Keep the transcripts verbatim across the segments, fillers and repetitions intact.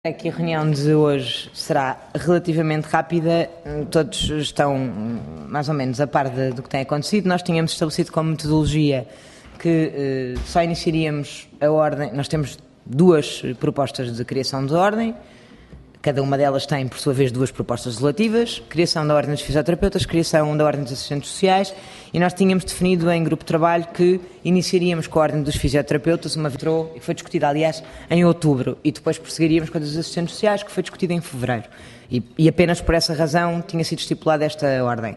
Aqui a reunião de hoje será relativamente rápida, todos estão mais ou menos a par de, do que tem acontecido. Nós tínhamos estabelecido como metodologia que eh, só iniciaríamos a ordem, nós temos duas propostas de criação de ordem, cada uma delas tem, por sua vez, duas propostas legislativas, criação da ordem dos fisioterapeutas, criação da ordem dos assistentes sociais, e nós tínhamos definido em grupo de trabalho que iniciaríamos com a ordem dos fisioterapeutas, uma vez e foi discutida, aliás, em outubro, e depois prosseguiríamos com a dos assistentes sociais, que foi discutida em fevereiro. E, e apenas por essa razão tinha sido estipulada esta ordem.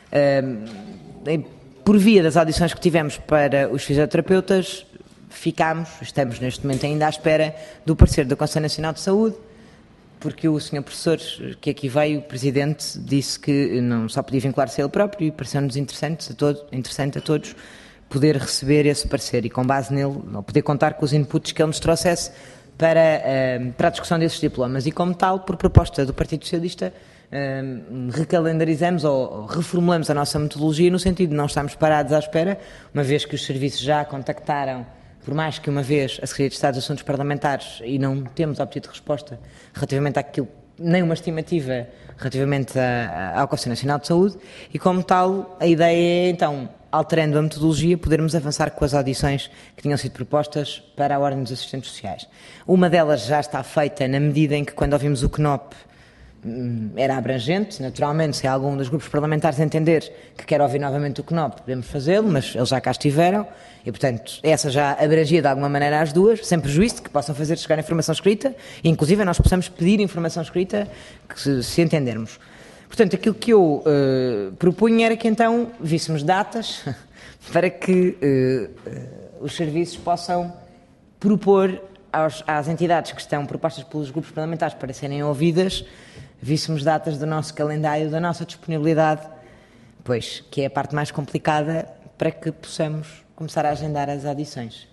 Uh, por via das audições que tivemos para os fisioterapeutas, ficámos, estamos neste momento ainda à espera do parecer do Conselho Nacional de Saúde, porque o senhor professor que aqui veio, o presidente, disse que não só podia vincular-se a ele próprio e pareceu-nos interessante a, todo, interessante a todos poder receber esse parecer e, com base nele, poder contar com os inputs que ele nos trouxesse para, uh, para a discussão desses diplomas. E, como tal, por proposta do Partido Socialista, uh, recalendarizamos ou, ou reformulamos a nossa metodologia no sentido de não estarmos parados à espera, uma vez que os serviços já contactaram, por mais que uma vez a Secretaria de Estado dos Assuntos Parlamentares, e não temos obtido resposta relativamente àquilo, nem uma estimativa relativamente a, a, ao Conselho Nacional de Saúde, e como tal, a ideia é então, alterando a metodologia, podermos avançar com as audições que tinham sido propostas para a Ordem dos Assistentes Sociais. Uma delas já está feita na medida em que, quando ouvimos o C N O P, era abrangente. Naturalmente, se algum dos grupos parlamentares entender que quer ouvir novamente o C N O P, podemos fazê-lo, mas eles já cá estiveram e, portanto, essa já abrangia de alguma maneira as duas, sem prejuízo de que possam fazer chegar informação escrita e, inclusive, nós possamos pedir informação escrita que se, se entendermos. Portanto, aquilo que eu uh, propunha era que então víssemos datas para que uh, uh, os serviços possam propor aos, às entidades que estão propostas pelos grupos parlamentares para serem ouvidas, víssemos datas do nosso calendário, da nossa disponibilidade, pois, que é a parte mais complicada para que possamos começar a agendar as audições.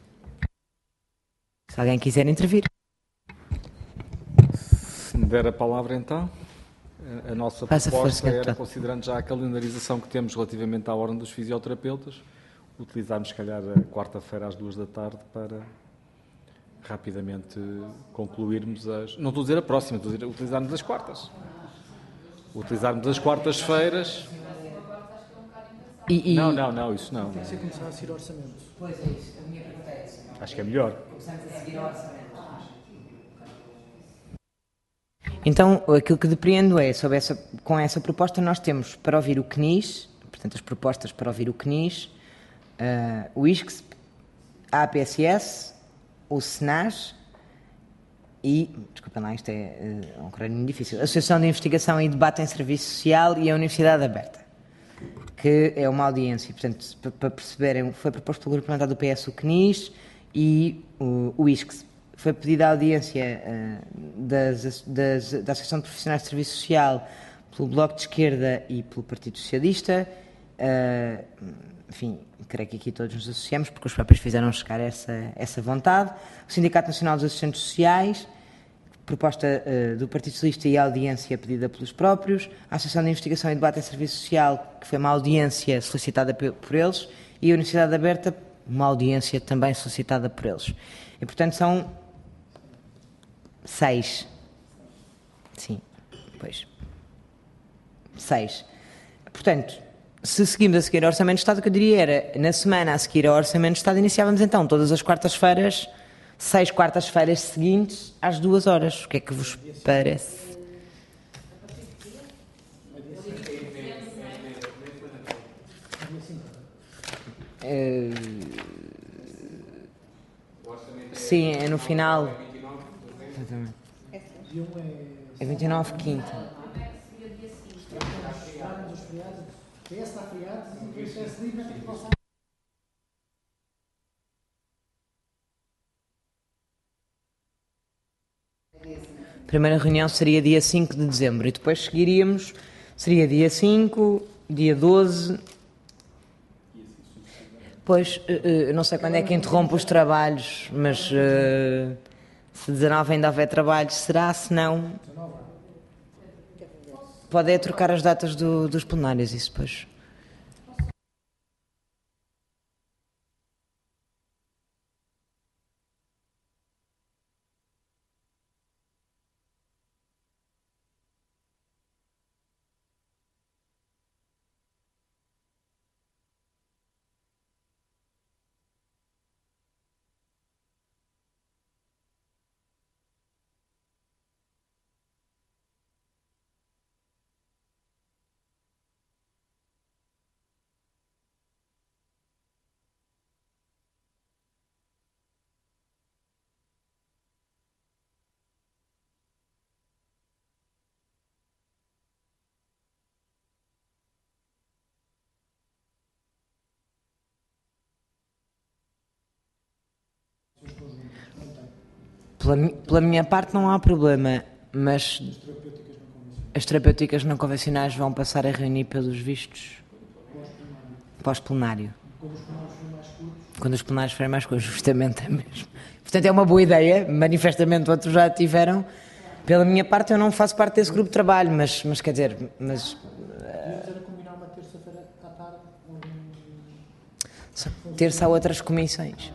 Se alguém quiser intervir. Se me der a palavra, então. A nossa Faça proposta força, era, considerando já a calendarização que temos relativamente à ordem dos fisioterapeutas, utilizarmos, se calhar, a quarta-feira às duas da tarde para rapidamente concluirmos as... Não estou a dizer a próxima, estou a dizer utilizarmos as quartas. Utilizarmos as quartas-feiras... E, e... Não, não, não, isso não. Tem que ser começar a seguir o orçamento. Pois é isso, a minha pergunta é essa. Acho que é melhor. Começamos a seguir o orçamento. Então, aquilo que depreendo é, sobre essa, com essa proposta, nós temos para ouvir o C N I S, portanto, as propostas para ouvir o C N I S, uh, o I S C S P, a APSS, o SENAS e, desculpem lá, isto é uh, um crânio difícil, a Associação de Investigação e Debate em Serviço Social e a Universidade Aberta, que é uma audiência. Portanto, para perceberem, foi proposto pelo grupo parlamentar do P S o C N I S e o, o I S C S P. Foi pedida a audiência uh, das, das, da Associação de Profissionais de Serviço Social pelo Bloco de Esquerda e pelo Partido Socialista. Uh, enfim, creio que aqui todos nos associamos, porque os próprios fizeram chegar essa, essa vontade. O Sindicato Nacional dos Assistentes Sociais, proposta uh, do Partido Socialista e audiência pedida pelos próprios. A Associação de Investigação e Debate em Serviço Social, que foi uma audiência solicitada por eles. E a Universidade Aberta, uma audiência também solicitada por eles. E, portanto, são seis. Sim, pois. Seis. Portanto, se seguimos a seguir ao Orçamento de Estado, o que eu diria era, na semana a seguir ao Orçamento de Estado, iniciávamos então todas as quartas-feiras, seis quartas-feiras seguintes, às duas horas. O que é que vos parece? Uh, sim, é no final. Exatamente. É vinte e nove, quinta. A primeira reunião seria dia cinco de dezembro e depois seguiríamos, seria dia cinco, dia doze. Pois, uh, não sei quando é que interrompe os trabalhos, mas uh, se dezanove ainda houver trabalho, será? Se não, pode é trocar as datas do, dos plenários, isso depois. Pela, mi- pela minha parte não há problema, mas as terapêuticas não convencionais vão passar a reunir pelos vistos pós-plenário. Quando os plenários forem mais curtos, justamente é mesmo. Portanto, é uma boa ideia, manifestamente outros já tiveram. Pela minha parte, eu não faço parte desse grupo de trabalho, mas, mas quer dizer, mas... Era combinar uma terça-feira à tarde. só terça há outras comissões.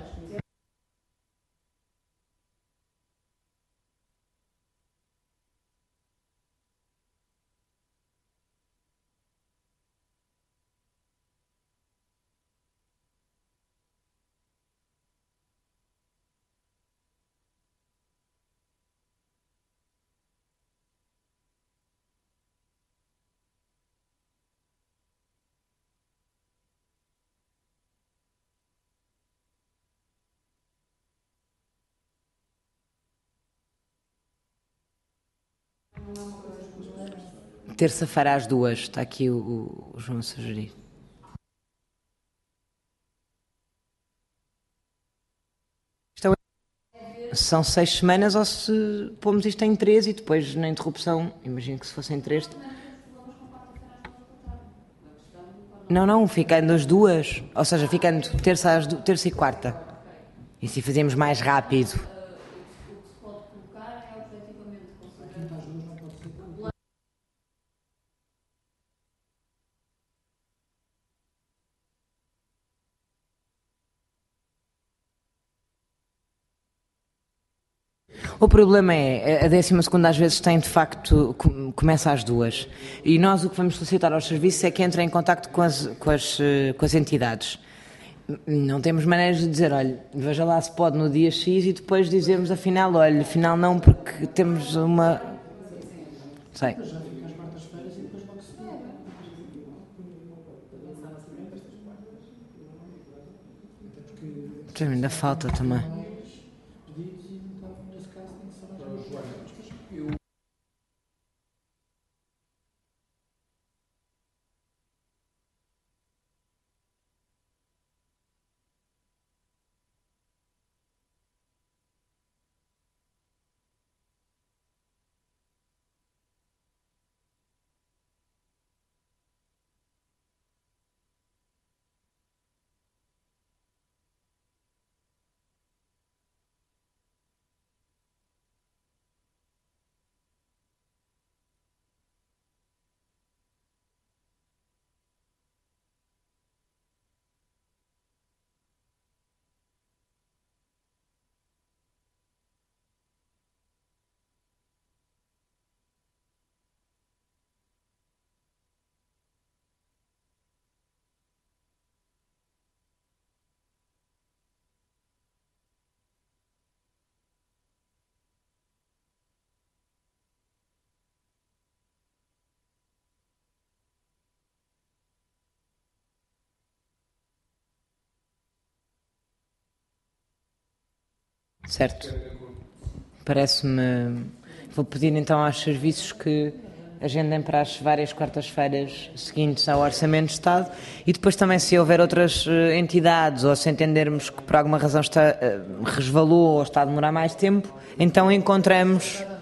Terça-feira às duas, está aqui o, o, o João a sugerir. Isto é- São seis semanas ou se pomos isto em três e depois na interrupção, imagino que se fossem três... Não, não, ficando as duas, ou seja, ficando terça, às du- terça e quarta. E se fazíamos mais rápido. O problema é, a décima segunda às vezes tem de facto, com- começa às duas. E nós o que vamos solicitar aos serviços é que entrem em contacto com as, com as, eh, com as entidades. Não temos maneiras de dizer, olha, veja lá se pode no dia X e depois dizemos afinal, olha, afinal não porque temos uma... Sei. Já fica às quartas-feiras e depois logo se vê. Sim, ainda falta também. Pedidos e então, nesse caso tem que ser mais. Certo. Parece-me... Vou pedir então aos serviços que agendem para as várias quartas-feiras seguintes ao Orçamento de Estado e depois também se houver outras eh, entidades ou se entendermos que por alguma razão está, eh, resvalou ou está a demorar mais tempo, então encontramos